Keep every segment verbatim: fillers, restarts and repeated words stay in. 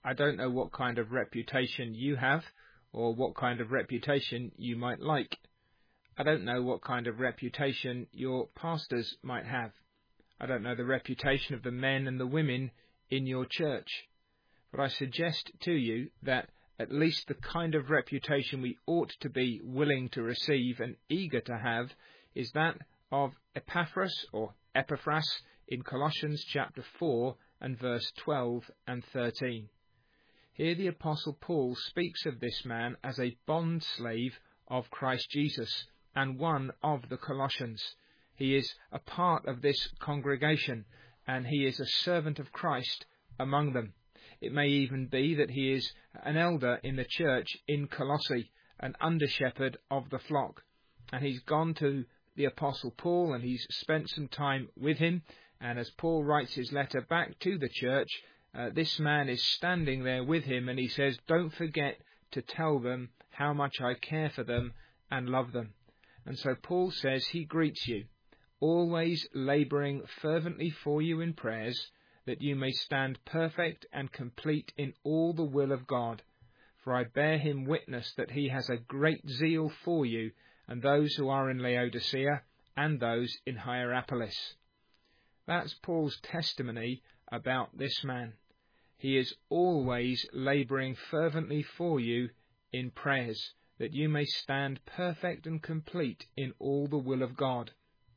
I don't know what kind of reputation you have or what kind of reputation you might like. I don't know what kind of reputation your pastors might have. I don't know the reputation of the men and the women in your church. But I suggest to you that at least the kind of reputation we ought to be willing to receive and eager to have is that of Epaphras or Epaphras in Colossians chapter four and verse twelve and thirteen. Here the Apostle Paul speaks of this man as a bond slave of Christ Jesus and one of the Colossians. He is a part of this congregation and he is a servant of Christ among them. It may even be that he is an elder in the church in Colossae, an under-shepherd of the flock. And he's gone to the Apostle Paul and he's spent some time with him. And as Paul writes his letter back to the church, uh, this man is standing there with him and he says, don't forget to tell them how much I care for them and love them. And so Paul says he greets you, always labouring fervently for you in prayers, that you may stand perfect and complete in all the will of God. For I bear him witness that he has a great zeal for you, and those who are in Laodicea, and those in Hierapolis. That's Paul's testimony about this man. He is always labouring fervently for you in prayers, that you may stand perfect and complete in all the will of God.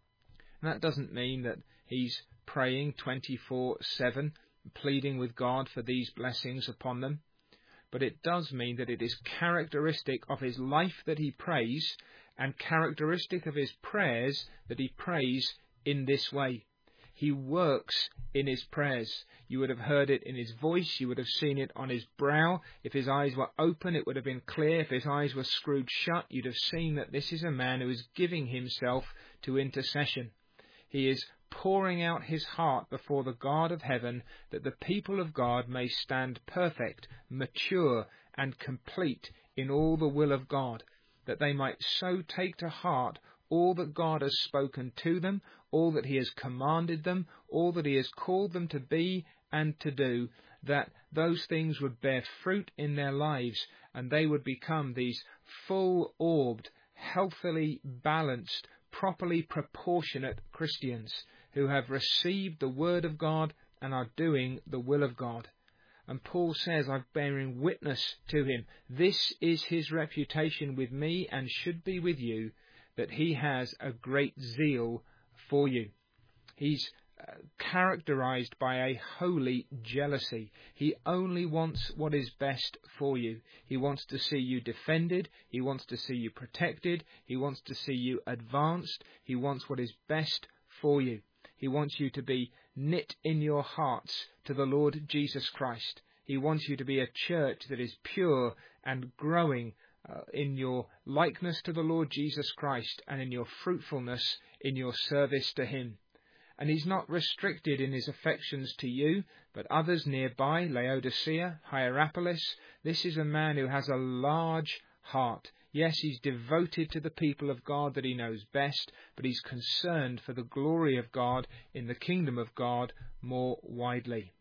And that doesn't mean that he's praying twenty-four seven, pleading with God for these blessings upon them. But it does mean that it is characteristic of his life that he prays, and characteristic of his prayers that he prays in this way. He works in his prayers. You would have heard it in his voice. You would have seen it on his brow. If his eyes were open, it would have been clear. If his eyes were screwed shut, you'd have seen that this is a man who is giving himself to intercession. He is pouring out his heart before the God of heaven, that the people of God may stand perfect, mature, and complete in all the will of God, that they might so take to heart all that God has spoken to them, all that he has commanded them, all that he has called them to be and to do, that those things would bear fruit in their lives, and they would become these full-orbed, healthily balanced, properly proportionate Christians who have received the word of God and are doing the will of God. And Paul says, I'm bearing witness to him. This is his reputation with me and should be with you, that he has a great zeal for you. He's uh, characterized by a holy jealousy. He only wants what is best for you. He wants to see you defended. He wants to see you protected. He wants to see you advanced. He wants what is best for you. He wants you to be knit in your hearts to the Lord Jesus Christ. He wants you to be a church that is pure and growing uh, in your likeness to the Lord Jesus Christ and in your fruitfulness in your service to him. And he's not restricted in his affections to you, but others nearby, Laodicea, Hierapolis. This is a man who has a large heart. Yes, he's devoted to the people of God that he knows best, but he's concerned for the glory of God in the kingdom of God more widely.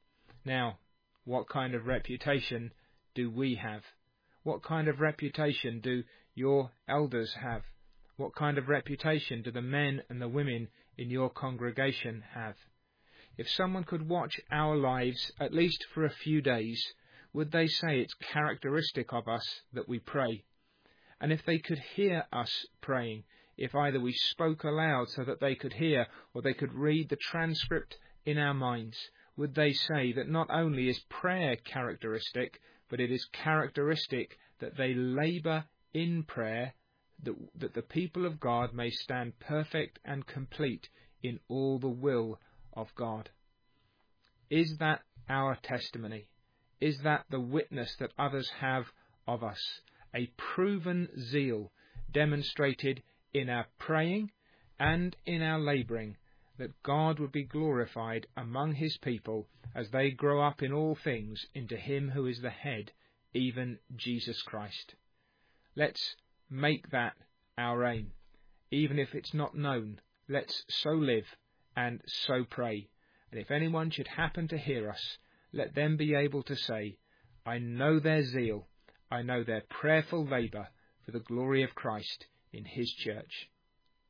Now, what kind of reputation do we have? What kind of reputation do your elders have? What kind of reputation do the men and the women in your congregation have? If someone could watch our lives, at least for a few days, would they say it's characteristic of us that we pray? And if they could hear us praying, if either we spoke aloud so that they could hear, or they could read the transcript in our minds, would they say that not only is prayer characteristic, but it is characteristic that they labour in prayer, that, that the people of God may stand perfect and complete in all the will of God? Is that our testimony? Is that the witness that others have of us? A proven zeal demonstrated in our praying and in our labouring, that God would be glorified among his people as they grow up in all things into him who is the head, even Jesus Christ. Let's make that our aim. Even if it's not known, let's so live and so pray. And if anyone should happen to hear us, let them be able to say, I know their zeal. I know their prayerful labour for the glory of Christ in his church.